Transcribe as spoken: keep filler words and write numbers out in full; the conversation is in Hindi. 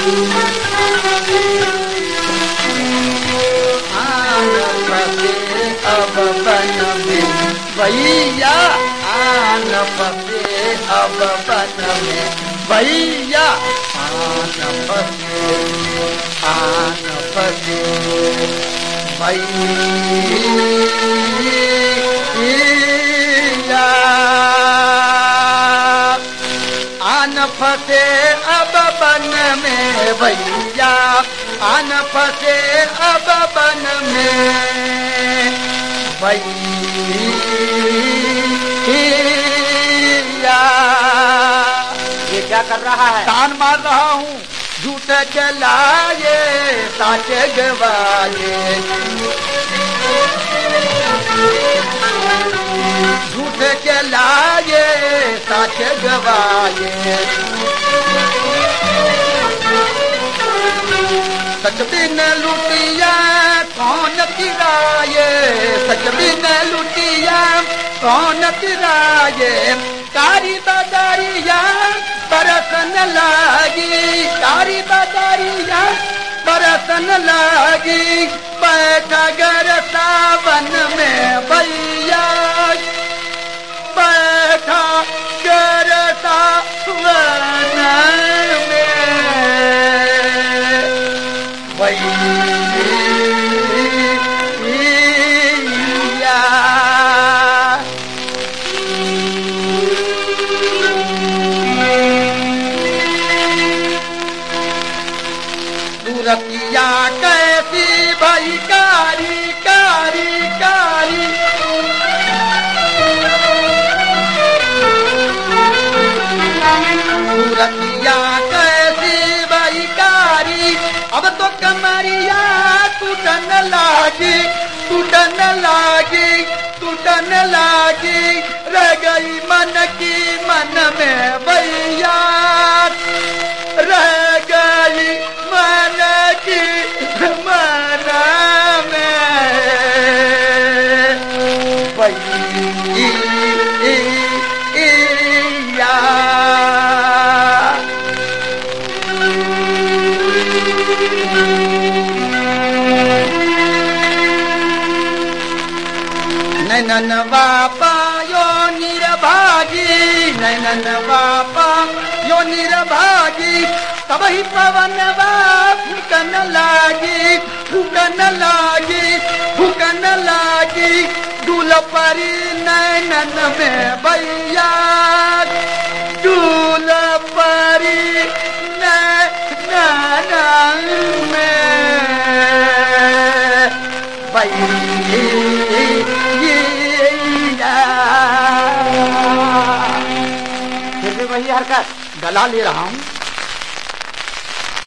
आन फसे अब बन में भैया, आन फसे अब बन में भैया, आन फसे आन फसे भैया, आन फसे अब बन में भैया, आन फसे अब बन में भैया। ये क्या कर रहा है? तान मार रहा हूँ, झूठ चलाए साच गवाए, झूठ चलाए साच गवाए, सच बिन लुटिया कौन किराए, सच बिन लुटिया कौन किराए, कारी बदारिया बरसन लागी, कारी बदारिया बरसन लागी, बैठा गर सावन में भैया, बैठा गर सावन में भैया। रतिया कैसी भाई कारी कारी कारी, रतिया कैसी भाई कारी, अब तो कमरिया टूटन लागी, टूटन लागी, टूटन लागी, रह गई मन की मन में भैया, रह गई मन की मन में भैया। नैनन बापा यो निरभागी, नैनन बापा यो निरभागी, तब ही पवन फूकन लागी, फूकन लागी, फूकन लागी, दूल परी नैनन में भैया, दूल परी नैनन में भैया। फिर भी वही हरकत, गला ले रहा हूँ।